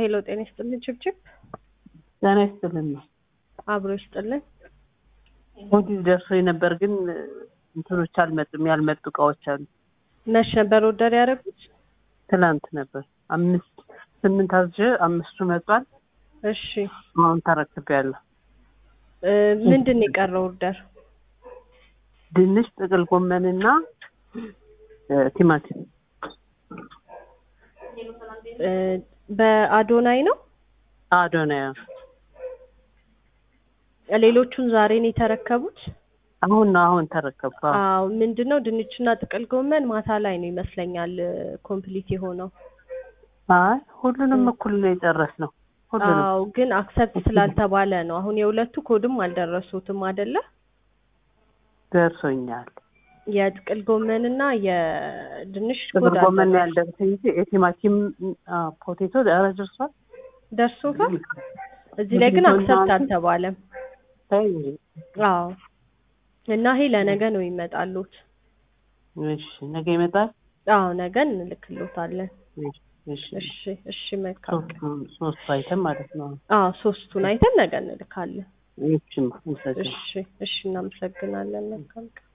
ሄሎ ጤና ይስጥልኝ ችብችብ ጤና ይስጥልኝ አብሮ ይስጥልኝ ኦዲት ደርሶኝ ነበር ግን እንትኖች አልመጡም ያልመጡ እቃዎች አሉ መች ነበር ኦርደር ያደረጉት ትናንት ነበር 8 አዝዤ 5ቱ መጥቷል እሺ አሁን ተረክቤያለሁ ምንድን ነው የቀረው ኦርደር ድንች ጥቅል ጎመንና ቲማቲም በአዶናይ ነው አዶናይ ሌሎቹን ዛሬ ነው የተረከቡት አሁን ተረከብኩ አዎ ምንድነው ድንችና ጥቅል ጎመን ማታ ላይ ነው ይመስለኛል ኮምፕሊት የሆነው አይ ሁሉንም እኩል ነው የጨረስነው አዎ ግን አክሰፕት ስላልተባለ ነው አሁን የሁለቱ ኮድም አልደረሱትም አይደለ ደርሶኛል የጥቅል ጎመንና የድንች ጥቅል ጎመን ያልደረሰኝ የቲማቲም ፖቴቶ ደርሷል እዚህ ላይ ግን አክሰፕት አልተባለም አዎ እና ይሄ ለነገ ነው ይመጣሉት እሺ ነገ ይመጣል አዎ ነገ እንልክልዎታለን እሺ መልካም ሶስት አይተም ማለት ነው አዎ ሶስቱን አይተን ነገ እንልካለን እሺ እናመሰግናለን መልካም